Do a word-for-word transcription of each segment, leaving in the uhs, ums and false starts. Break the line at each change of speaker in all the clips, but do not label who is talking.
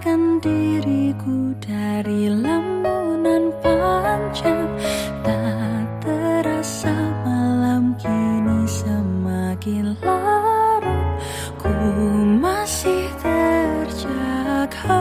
lepaskan diriku dari lamunan panjang. Tak terasa malam kini semakin larut, ku masih terjaga.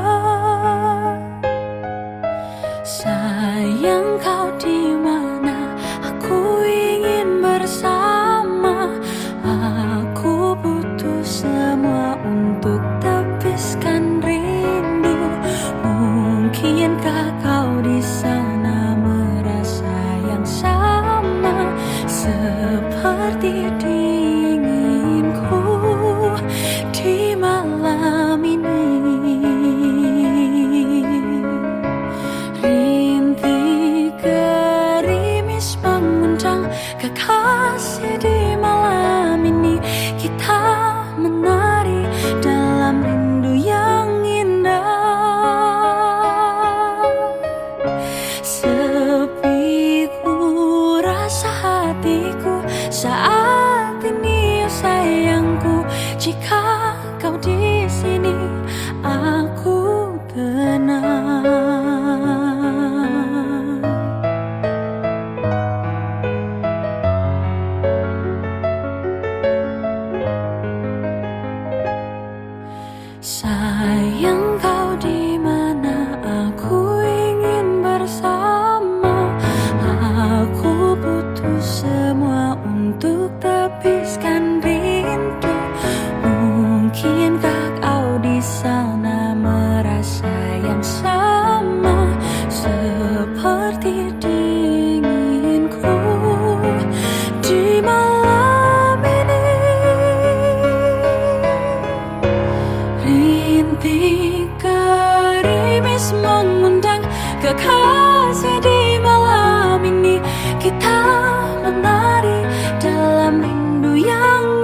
Sayang, kau di mana? Aku ingin bersama. Aku butuh semua untuk tebiskan rindu. Mungkinkah kau di sana merasa yang sama seperti dinginku di malam ini? Rintik gerimis mengundang kekasih di malam ini. Kita menari dalam rindu yang indah. Sepi ku rasa hatiku saat ini, oh sayangku. Jika kau di sini, aku tenang. Sayang, kau di mana? Aku ingin bersama. Aku butuh semua untuk tebiskan rindu. Mungkinkah kau di sana merasa yang sama seperti dinginku di malam ini? Rintik gerimis mengundang kekasih di malam ini. Kita menari dalam rindu yang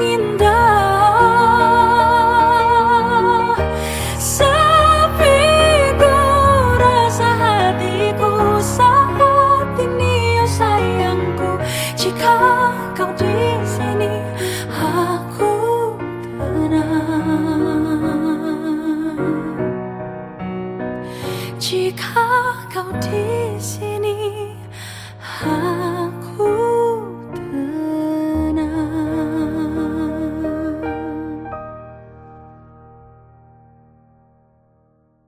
indah. Sepi ku rasa hatiku saat ini, oh sayangku. Jika kau di sini, aku tenang. Jika kau di sini, aku